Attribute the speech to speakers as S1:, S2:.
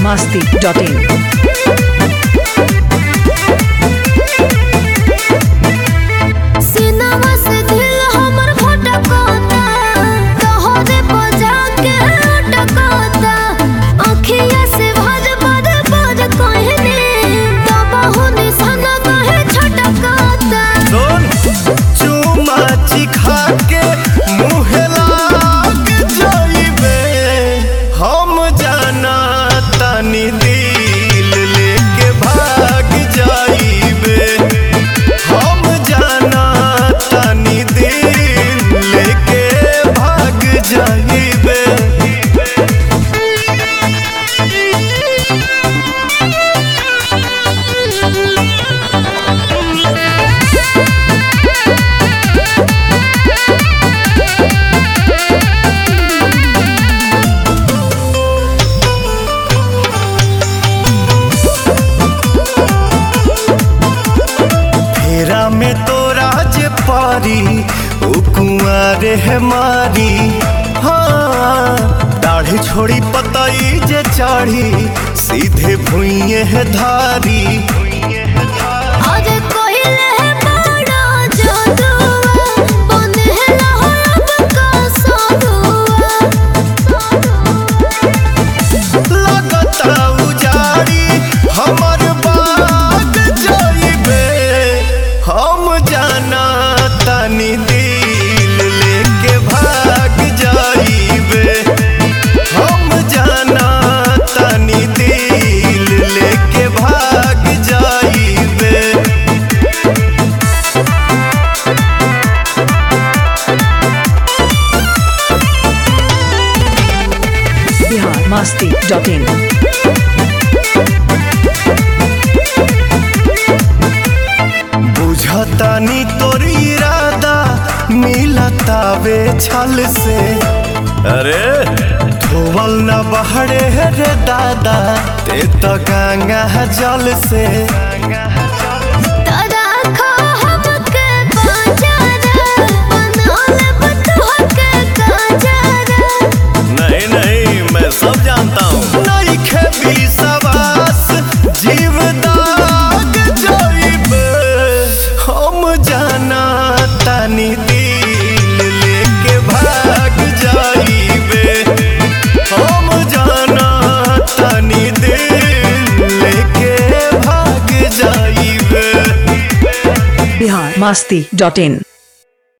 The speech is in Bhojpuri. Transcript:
S1: biharmasti.in।
S2: सिनेमा से दिल हमर भटकता, तोहरे बजा के अटकता। अखिया से भज भज भज कहने, तबहु निशान कहे छटकता।
S3: सुन चुमा चिखा के मुँह लाग जाइबे, हम जाना तानी दिल लेके भाग जाइबे। हम जाना तानी दिल लेके भाग जाइबे। फेरा में तो राज पारी ओ कुंवारे है मारी। हाँ दाढ़ी छोड़ी पतई जे चाढ़ी, सीधे भुइये है धारी।
S2: आज कोइले है बड़ा जादुआ, बनेला हो अब का साधुआ।
S3: लगता उजाड़ी हमर बाग जाइबे, हम जाना तानी दिल लेके भाग जाइबे। हम जाना तानी दिल लेके भाग जाइबे।
S1: biharmasti.in।
S3: बुझतानी तोर इरादा मिलतावे छल से। अरे धोवल न बहरे रे दादा, ते तो गंगा जल से।
S2: तोरा खो हमके बाजारा, बनौले बतुआ के काजरा।
S3: नहीं नहीं मैं सब जानता हूँ। नहीं खेबी सवास जीव दाग जाइबे, हम जाना तानी दिल लेके भाग जाइबे। हम जाना तानी दिल लेके भाग जाइबे।
S1: biharmasti.in।